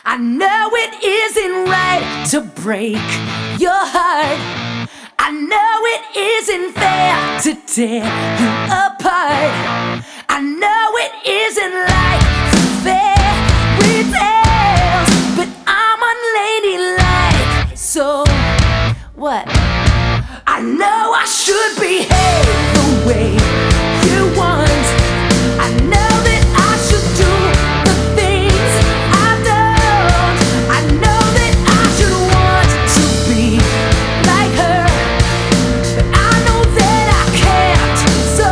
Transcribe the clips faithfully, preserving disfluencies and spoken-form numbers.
I know it isn't right to break your heart. I know it isn't fair to tear you apart. I know it isn't like the fairy tales, but I'm unladylike. So what? I know I should behave the way you want. I know that I should do the things I don't. I know that I should want to be like her, but I know that I can't. So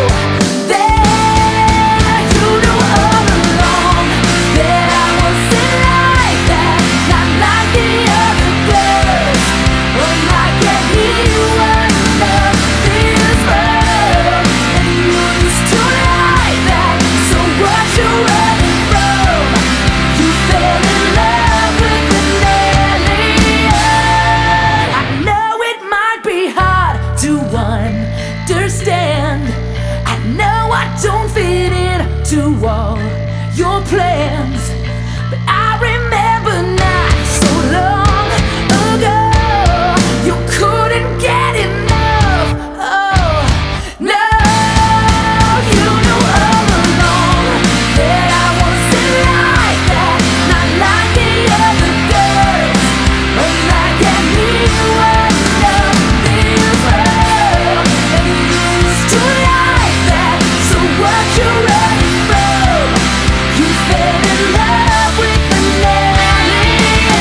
there, you know all along that I wasn't like that, not like the other girls, or like anyone of this world. And you used to like that, so what you running from? You fell in love with an alien. I know it might be hard to understand. I know I don't fit into all your plans, but I remember not so long ago you couldn't get enough. Oh no, you knew all along that I wasn't like that, not like the other girls, or like anyone of this world. And you used to like that, so what you running from? You fell in love with an alien.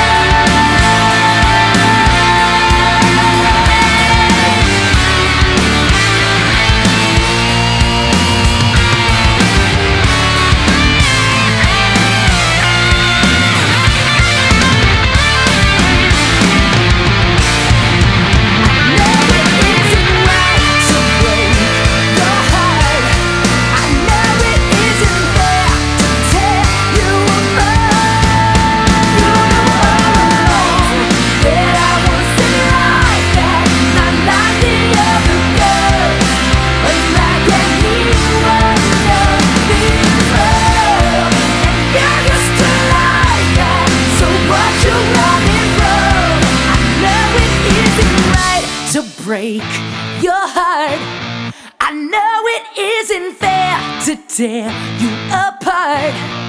Break your heart. I know it isn't fair to tear you apart.